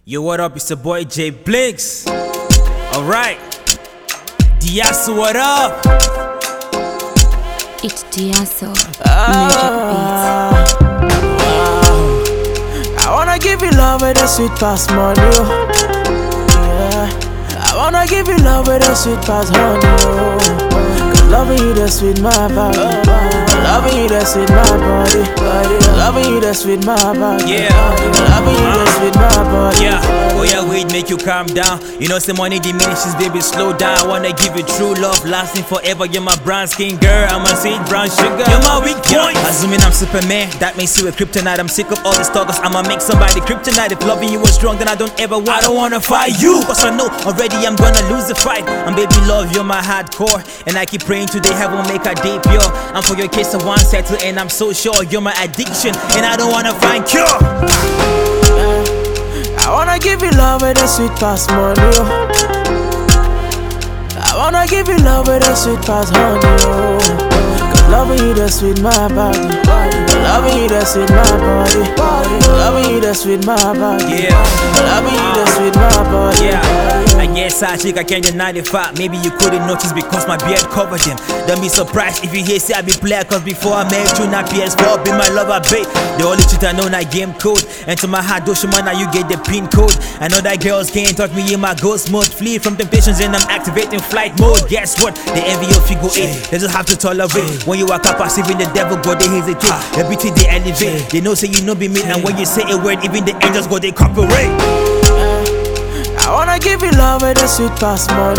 Yo, what up? It's the boy Jay Blinks. Alright. Diaso, what up? It's Diaso. Magic Beats. I wanna give you love with a sweet past money. Yeah. I wanna give you love with a sweet past honey. Cause loving you that's with my body. Loving you that's with my body. Loving you that's with my body. Yeah. Loving you that's with my body. Yeah. Oh yeah, wait, make you calm down. You know, some money diminishes, baby, slow down. I wanna give you true love, lasting forever. You're my brown skin girl, I'm a sweet brown sugar. You're my weak point. Assuming I'm Superman, that makes you a kryptonite. I'm sick of all the stalkers, I'ma make somebody kryptonite. If loving you was strong, then I don't wanna fight you. Cause I know already I'm gonna lose the fight. And baby love, you're my hardcore. And I keep praying today heaven will make a day pure. And for your case I want settle, and I'm so sure you're my addiction. And I don't wanna find cure. I wanna give you love with a sweet past money. I wanna give you love with a sweet past honey. Cause loving you that's with my body. Loving you that's with my body. Loving you that's with my body. Yeah. Loving you that's with my body. Yeah. I guess I can't deny the fact. Maybe you couldn't notice because my beard covered him. Don't be surprised if you hear say I be player. Cause before I met you, not PS4, be my lover, babe. The only truth I know, not game code. And to my heart, Doshima, now you get the pin code. I know that girls can't touch me in my ghost mode. Flee from temptations and I'm activating flight mode. Guess what? They envy your figure 8. They just have to tolerate. When you walk up, even the devil go, they hesitate. Everything they elevate. They know say you know be me. And when you say a word, even the angels go, they cooperate. I wanna give you love with a sweet past money.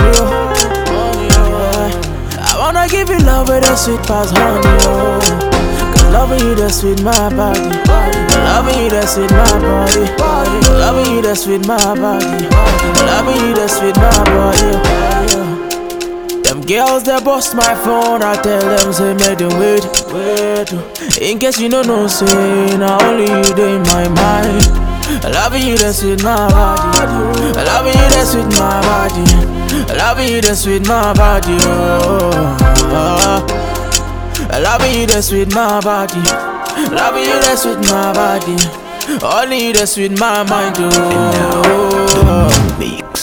I wanna give you love with a sweet past honey. Cause loving you that's with my body. Loving you that's with my body. Loving you that's with my body. Loving you that's with my body. Them girls that bust my phone, I tell them say make them wait. In case you don't know, say now only you do in my mind. Loving you that's with my body. Loving you that's with my body. Loving you that's with my body. Loving you that's with my body. Loving you that's with my body. Only you that's with my mind.